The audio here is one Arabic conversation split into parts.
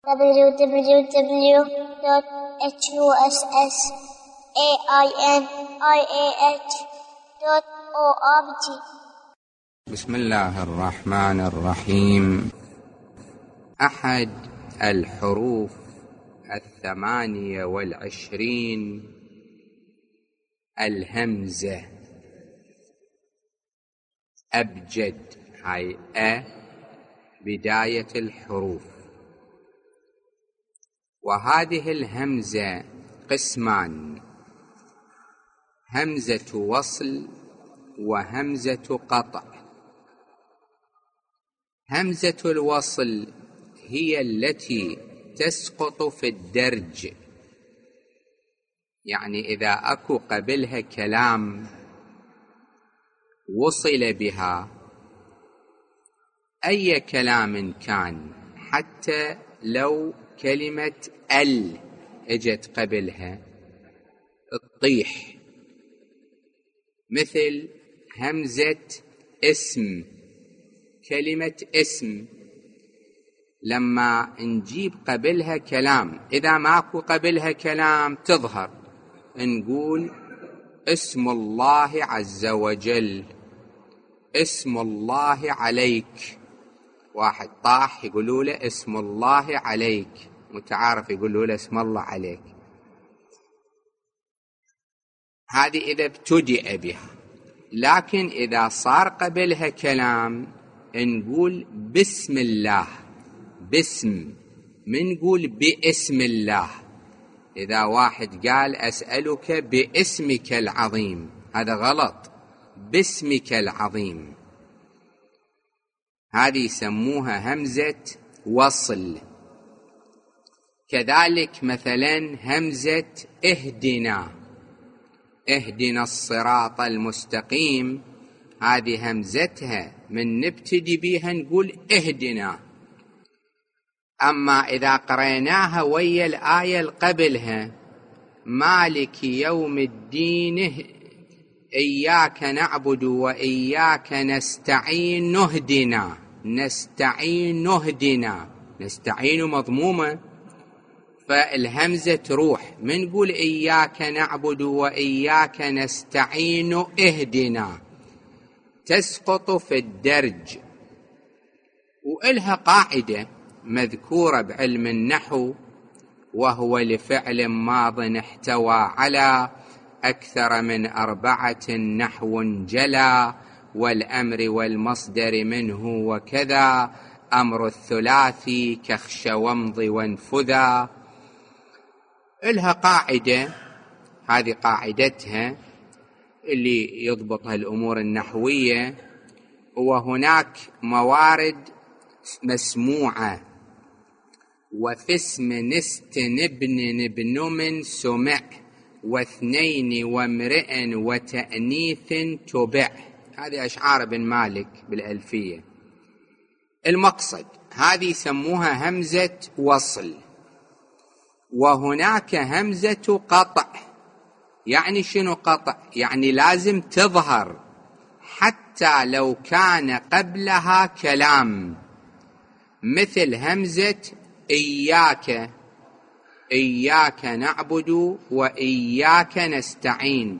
www.hussainih.org. بسم الله الرحمن الرحيم. أحد الحروف 28 الهمزة. أبجد هاي بداية الحروف. وهذه الهمزة قسمان: همزة وصل وهمزة قطع. همزة الوصل هي التي تسقط في الدرج، يعني إذا أكو قبلها كلام وصل بها أي كلام كان، حتى لو كلمة ال اجت قبلها تطيح، مثل همزة اسم. كلمة اسم لما نجيب قبلها كلام، إذا ماكو قبلها كلام تظهر، نقول اسم الله عز وجل، اسم الله عليك. واحد طاح يقولوا له اسم الله عليك، متعارف يقولوا له اسم الله عليك. هذه إذا ابتدأ بها. لكن إذا صار قبلها كلام نقول بسم الله. باسم، من نقول باسم الله. إذا واحد قال أسألك باسمك العظيم، هذا غلط، باسمك العظيم. هذه يسموها همزة وصل. كذلك مثلا همزة اهدنا، اهدنا الصراط المستقيم، هذه همزتها من نبتدي بها نقول اهدنا. أما إذا قريناها ويا الآية اللي قبلها مالك يوم الدين إياك نعبد وإياك نستعين نهدنا، نستعين نهدنا، نستعين مضمومة، فالهمزة تروح، من نقول إياك نعبد وإياك نستعين اهدنا، تسقط في الدرج. وإلها قاعدة مذكورة بعلم النحو، وهو لفعل ماض احتوى على أكثر من 4 نحو جلا، والأمر والمصدر منه وكذا، أمر الثلاثي كخش وامض وانفذا. إلها قاعدة، هذه قاعدتها اللي يضبطها الأمور النحوية. وهناك موارد مسموعة: وفي اسم نست نبن نبن من سمع، واثنين وامرئ وتأنيث تبع. هذه أشعار ابن مالك بالألفية. المقصد هذه يسموها همزة وصل. وهناك همزة قطع. يعني شنو قطع؟ يعني لازم تظهر حتى لو كان قبلها كلام، مثل همزة إياك، إياك نعبد وإياك نستعين،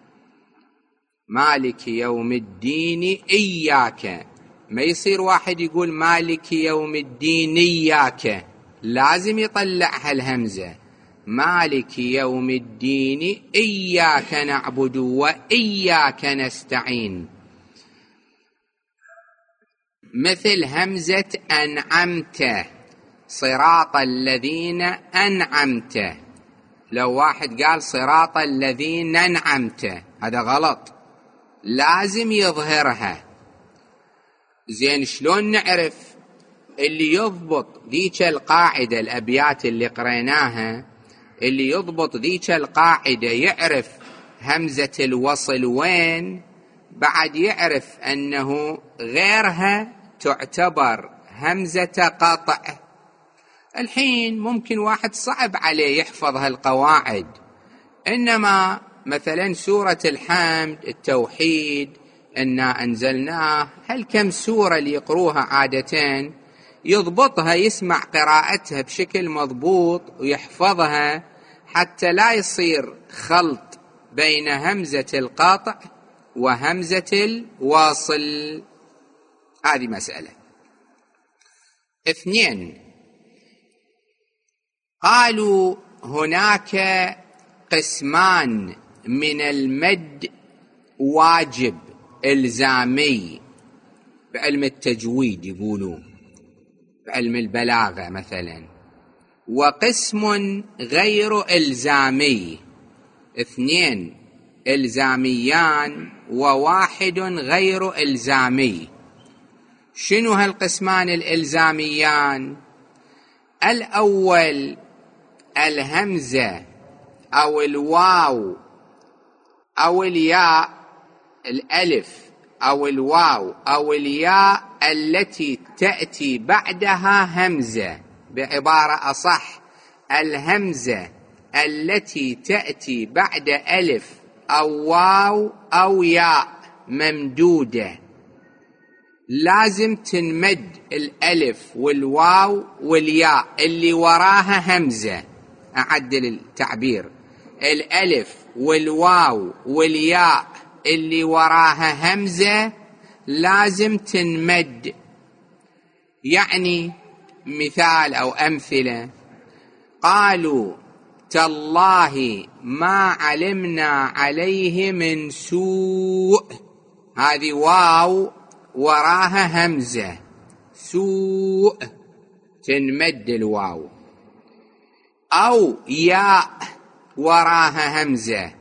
مالك يوم الدين إياك. ما يصير واحد يقول مالك يوم الدين إياك، لازم يطلعها الهمزة، مالك يوم الدين إياك نعبد وإياك نستعين. مثل همزة أنعمت، صراط الذين أنعمت، لو واحد قال صراط الذين أنعمت هذا غلط، لازم يظهرها. زين، شلون نعرف؟ اللي يضبط ذيك القاعدة، الأبيات اللي قريناها، اللي يضبط ذيك القاعدة يعرف همزة الوصل وين، بعد يعرف أنه غيرها تعتبر همزة قطع. الحين ممكن واحد صعب عليه يحفظ هالقواعد، إنما مثلا سورة الحمد، التوحيد، إنا أنزلناه، هل كم سورة اللي يقروها عادتين يضبطها، يسمع قراءتها بشكل مضبوط ويحفظها حتى لا يصير خلط بين همزة القاطع وهمزة الواصل. هذه مسألة. 2، قالوا هناك قسمان من المد واجب إلزامي بعلم التجويد يقولون، بعلم البلاغة مثلا، وقسم غير إلزامي، 2 إلزاميان و1 غير إلزامي. شنو هالقسمان الإلزاميان؟ الأول الهمزة أو الواو أو الياء، الألف أو الواو أو الياء التي تأتي بعدها همزة، بعبارة أصح الهمزة التي تأتي بعد ألف أو واو أو ياء ممدودة، لازم تنمد الألف والواو والياء اللي وراها همزة. أعدل التعبير، الألف والواو والياء اللي وراها همزة لازم تنمد. يعني مثال أو أمثلة، قالوا تالله ما علمنا عليه من سوء، هذه واو وراها همزة، سوء تنمد الواو. أو ياء وراها همزة،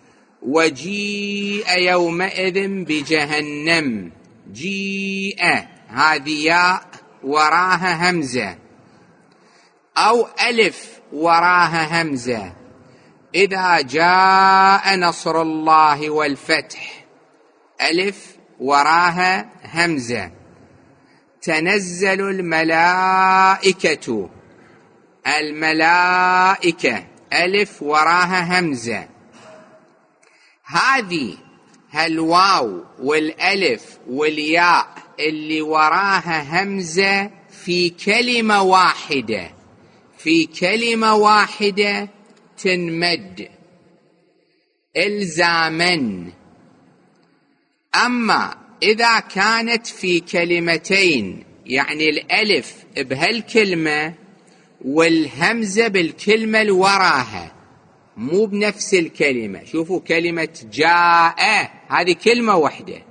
وجيء يومئذ بجهنم، جيء هذه ياء وراها همزة. أو ألف وراها همزة، إذا جاء نصر الله والفتح، ألف وراها همزة. تنزل الملائكة، الملائكة ألف وراها همزة. هذه الواو والألف والياء اللي وراها همزة في كلمة واحدة، في كلمة واحدة تنمد إلزاما. أما إذا كانت في كلمتين، يعني الألف بهالكلمة والهمزة بالكلمة اللي وراها، مو بنفس الكلمة. شوفوا كلمة جاء هذه كلمة واحدة،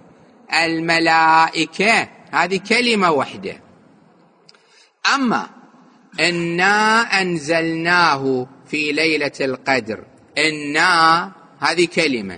الملائكة هذه كلمة واحدة. أما إنا أنزلناه في ليلة القدر، إنا هذه كلمة،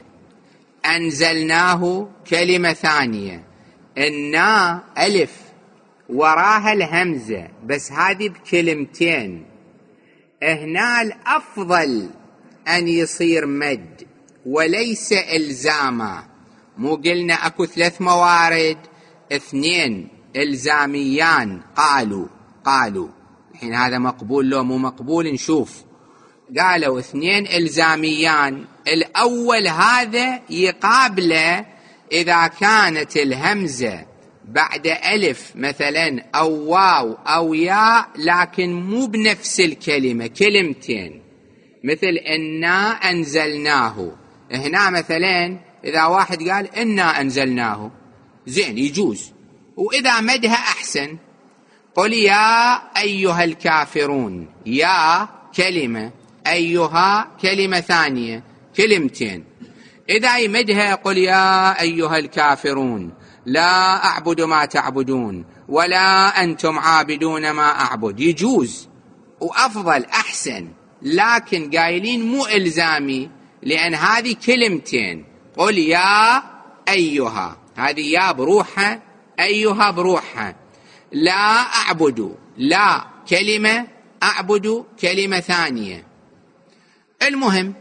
أنزلناه كلمة ثانية. إنا ألف وراها الهمزة، بس هذه بكلمتين. هنا الأفضل أن يصير مد وليس إلزاما. مو قلنا أكو 3 موارد، 2 إلزاميان، قالوا الحين هذا مقبول لو مو مقبول نشوف. قالوا 2 إلزاميان، الأول هذا يقابله إذا كانت الهمزة بعد ألف مثلا أو واو أو ياء، لكن مو بنفس الكلمة، كلمتين، مثل إنا أنزلناه. هنا مثلا إذا واحد قال إنا أنزلناه زين يجوز، وإذا مدها أحسن، قل يا أيها الكافرون، يا كلمة، أيها كلمة ثانية، كلمتين. إذا يمدها قل يا أيها الكافرون لا أعبد ما تعبدون ولا أنتم عابدون ما أعبد، يجوز وأفضل أحسن. لكن قايلين مو إلزامي، لأن هذه كلمتين، قل يا أيها، هذه يا بروحها، أيها بروحها. لا أعبد، لا كلمة، أعبد كلمة ثانية. المهم،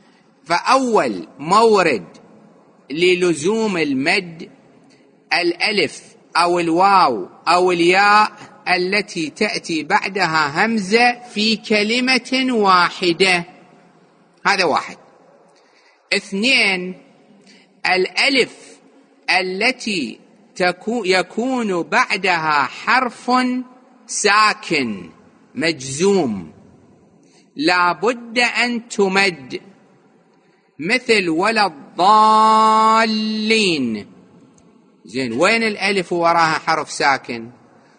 فأول مورد للزوم المد الألف أو الواو أو الياء التي تأتي بعدها همزة في كلمة واحدة، هذا 1. 2 الألف التي يكون بعدها حرف ساكن مجزوم لا بد أن تمد، مثل ولا الضالين. زين، وين الألف وراها حرف ساكن؟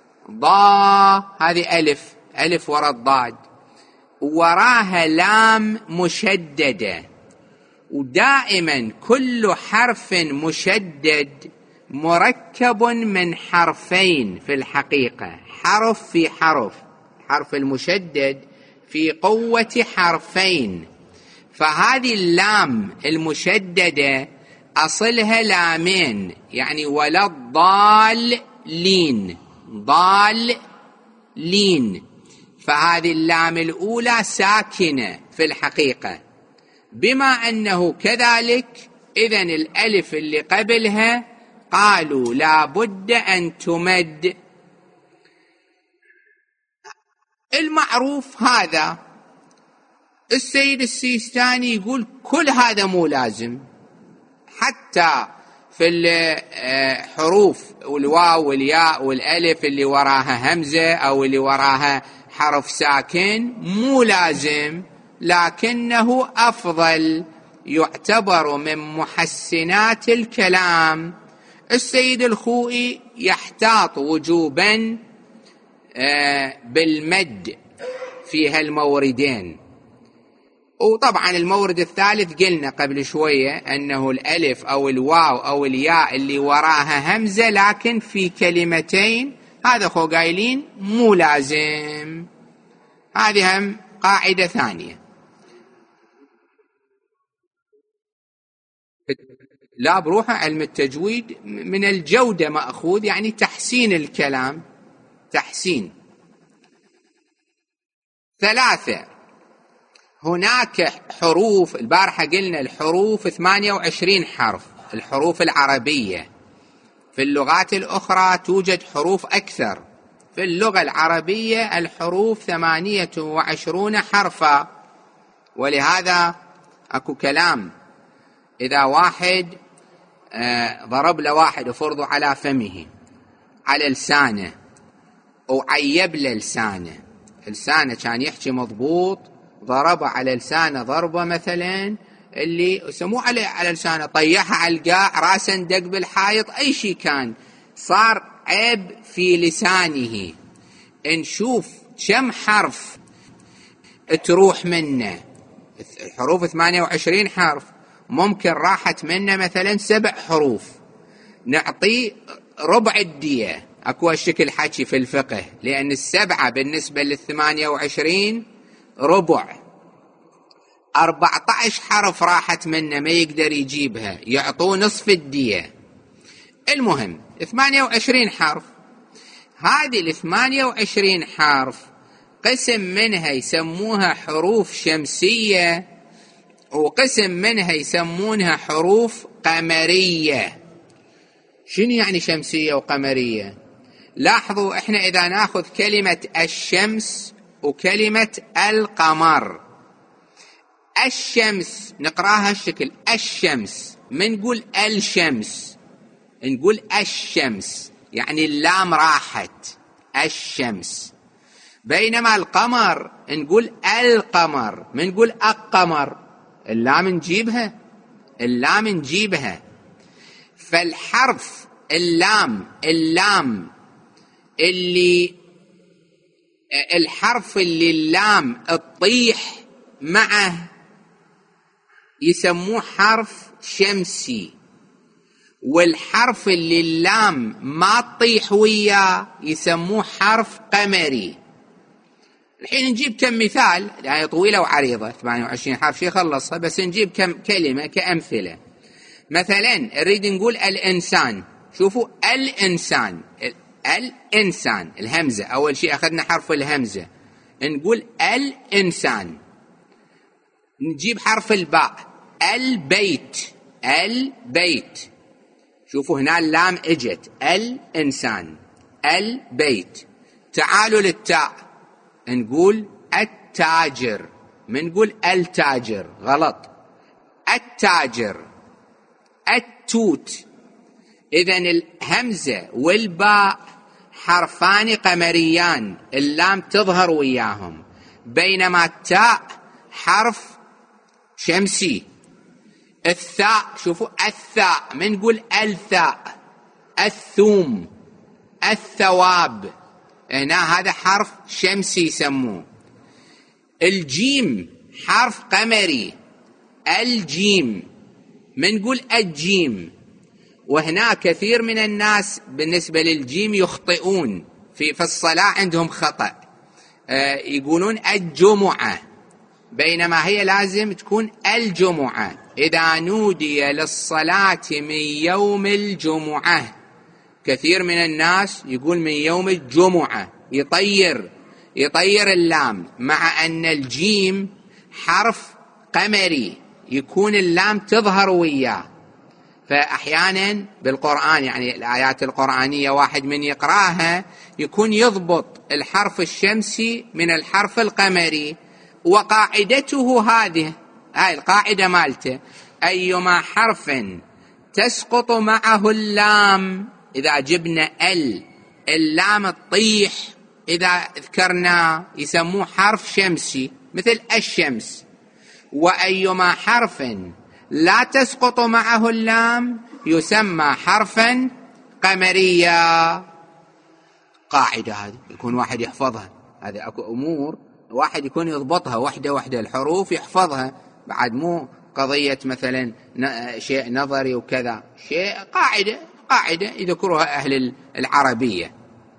هذه ألف وراء الضاد، وراها لام مشددة. ودائما كل حرف مشدد مركب من حرفين في الحقيقة، حرف في حرف. حرف المشدد في قوة حرفين، فهذه اللام المشددة أصلها لامين، يعني ولا الضالين، ضالين، فهذه اللام الأولى ساكنة في الحقيقة. بما أنه كذلك، إذن الألف اللي قبلها قالوا لا بد أن تمد. المعروف هذا. السيد السيستاني يقول كل هذا مو لازم، حتى في الحروف والواو والياء والألف اللي وراها همزة أو اللي وراها حرف ساكن مو لازم، لكنه أفضل، يعتبر من محسنات الكلام. السيد الخوئي يحتاط وجوبا بالمد في هالموردين. وطبعا المورد الثالث قلنا قبل شوية أنه الألف أو الواو أو الياء اللي وراها همزة لكن في كلمتين، هذا خو قايلين مو لازم. هذه هم قاعدة ثانية. لا بروحه علم التجويد من الجودة مأخوذ، يعني تحسين الكلام، تحسين. 3، هناك حروف، البارحة قلنا الحروف 28 حرف، الحروف العربية. في اللغات الأخرى توجد حروف أكثر، في اللغة العربية الحروف 28 حرفا. ولهذا أكو كلام، إذا واحد ضرب له واحد وفرضه على فمه، على لسانه، وعيب له لسانه كان يحكي مضبوط، ضربه على لسانه ضربة مثلا اللي يسموه على لسانه، طيحها على القاع، راسا دق بالحائط، أي شيء كان، صار عيب في لسانه. نشوف كم حرف تروح منه. الحروف 28 حرف، ممكن راحت منه مثلا 7 حروف، نعطيه ربع الدية. أكو الشكل حكي في الفقه، لأن 7 بالنسبة 28 ربع. 14 حرف راحت منه ما يقدر يجيبها، يعطوه نصف الدية. المهم 28 حرف. هذه 28 حرف قسم منها يسموها حروف شمسية، وقسم منها يسمونها حروف قمرية. شنو يعني شمسية وقمرية؟ لاحظوا احنا إذا ناخذ كلمة الشمس وكلمة القمر، الشمس نقراها الشكل الشمس، من نقول الشمس نقول الشمس، يعني اللام راحت، الشمس. بينما القمر نقول القمر، من نقول القمر، اللام نجيبها. فالحرف اللام اللي الحرف اللي اللام تطيح معه يسموه حرف شمسي، والحرف اللي اللام ما تطيح وياه يسموه حرف قمري. الحين نجيب كم مثال، يعني طويلة وعريضة، 28 حرف شي خلصها، بس نجيب كم كلمة كأمثلة. مثلا نريد نقول الإنسان. شوفوا الإنسان الهمزة، أول شيء أخذنا حرف الهمزة، نقول الإنسان. نجيب حرف الباء، البيت. شوفوا هنا اللام اجت، الإنسان، البيت. تعالوا للتاء، نقول التاجر، من نقول التاجر غلط، التاجر. التوت. إذن الهمزة والباء حرفان قمريان اللام تظهر وياهم، بينما التاء حرف شمسي. الثاء شوفوا الثاء، من نقول الثاء، الثوم، الثواب، هنا هذا حرف شمسي يسموه. الجيم حرف قمري، الجيم، من نقول الجيم. وهنا كثير من الناس بالنسبة للجيم يخطئون في الصلاة، عندهم خطأ، يقولون الجمعة، بينما هي لازم تكون الجمعة. إذا نودي للصلاة من يوم الجمعة، كثير من الناس يقول من يوم الجمعة، يطير اللام، مع أن الجيم حرف قمري يكون اللام تظهر وياه. فأحيانا بالقرآن يعني الآيات القرآنية واحد من يقراها يكون يضبط الحرف الشمسي من الحرف القمري، وقاعدته هذه، هاي القاعدة مالته: أيما حرف تسقط معه اللام، إذا جبنا اللام تطيح، إذا ذكرنا يسموه حرف شمسي مثل الشمس. وأيما حرف لا تسقط معه اللام يسمى حرفا قمريا. قاعدة هذه يكون واحد يحفظها، هذه أكو أمور واحد يكون يضبطها وحدة وحدة، الحروف يحفظها، بعد مو قضية مثلا شيء نظري وكذا، شيء قاعدة يذكرها أهل العربية.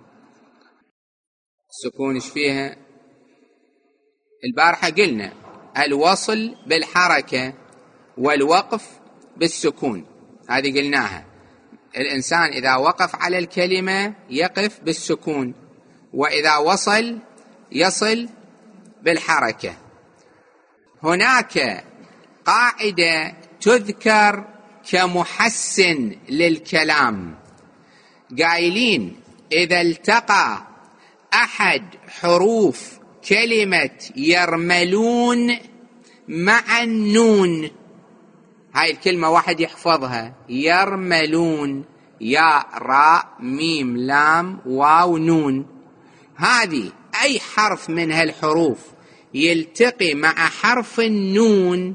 السكون إيش فيها؟ البارحة قلنا الوصل بالحركة والوقف بالسكون، هذه قلناها. الإنسان إذا وقف على الكلمة يقف بالسكون، وإذا وصل يصل بالحركة. هناك قاعدة تذكر كمحسن للكلام، قايلين إذا التقى أحد حروف كلمة يرملون مع النون، هاي الكلمة واحد يحفظها، يرملون، يا راء ميم لام واو نون، هذه أي حرف من هالحروف يلتقي مع حرف النون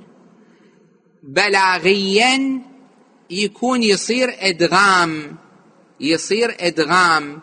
بلاغيا يكون يصير إدغام.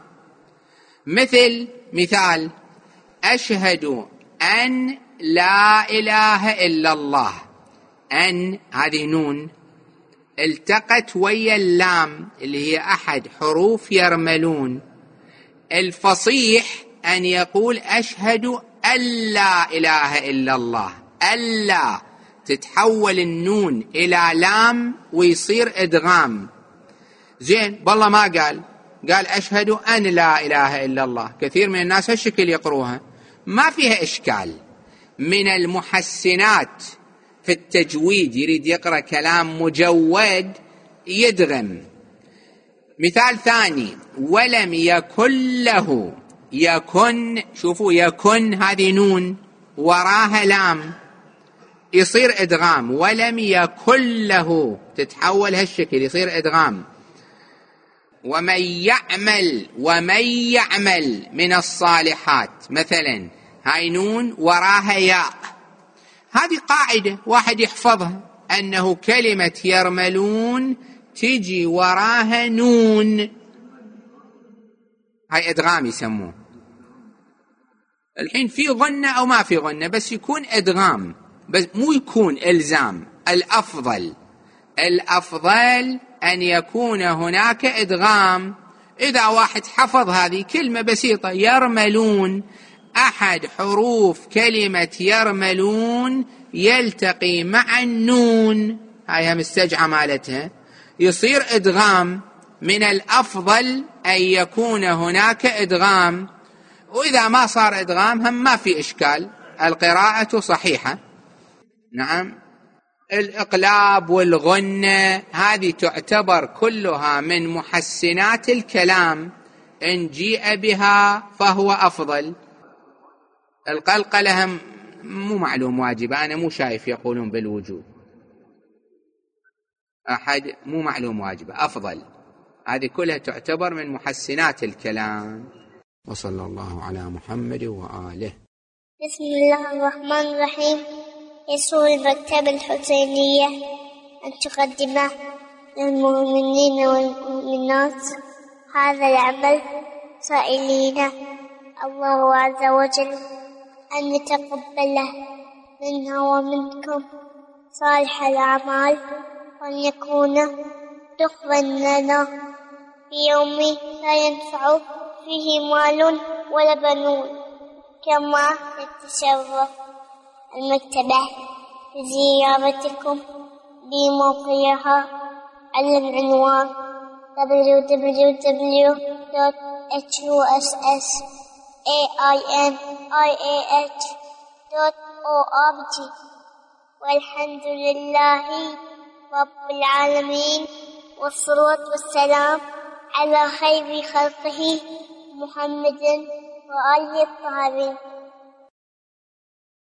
مثال أشهد أن لا إله إلا الله، أن هذه نون التقت ويا اللام اللي هي أحد حروف يرملون. الفصيح أن يقول أشهد أن لا إله إلا الله، ألا تتحول النون إلى لام ويصير إدغام. زين، بالله ما قال أشهد أن لا إله إلا الله، كثير من الناس هالشكل يقروها، ما فيها إشكال. من المحسنات في التجويد، يريد يقرأ كلام مجود يدغم. مثال ثاني، ولم يكن له، يكن، شوفوا يكن هذه نون وراها لام يصير إدغام، ولم يكن له تتحول هالشكل يصير إدغام. ومن يعمل من الصالحات مثلا، هاي نون وراها ياء، هذه قاعدة واحد يحفظها، أنه كلمة يرملون تجي وراها نون، هاي إدغام يسموه. الحين في غنة أو ما في غنة، بس يكون إدغام، بس مو يكون إلزام. الأفضل أن يكون هناك إدغام. إذا واحد حفظ هذه كلمة بسيطة يرملون، أحد حروف كلمة يرملون يلتقي مع النون، هاي مستجعة مالتها، يصير إدغام. من الأفضل أن يكون هناك إدغام، وإذا ما صار إدغام هم ما في إشكال، القراءة صحيحة. نعم، الإقلاب والغنة هذه تعتبر كلها من محسنات الكلام، إن جيء بها فهو أفضل. القلقلة هم مو معلوم واجبة، أنا مو شايف يقولون بالوجوب أحد، مو معلوم واجبة، أفضل. هذه كلها تعتبر من محسنات الكلام. وصلى الله على محمد وآله. بسم الله الرحمن الرحيم. يسر المكتبة الحسينية أن تقدم للمؤمنين والمؤمنات هذا العمل، سائلين الله عز وجل أن يتقبله منا ومنكم صالح الأعمال، وأن يكون دخلا لنا في يوم لا ينفع فيه مال ولا بنون. كما تتشرف المكتبة بزيارتكم بموقعها على العنوان www.hussainih.org. والحمد لله رب العالمين، والصلاة والسلام على خير خلقه محمد وآله الطاهرين.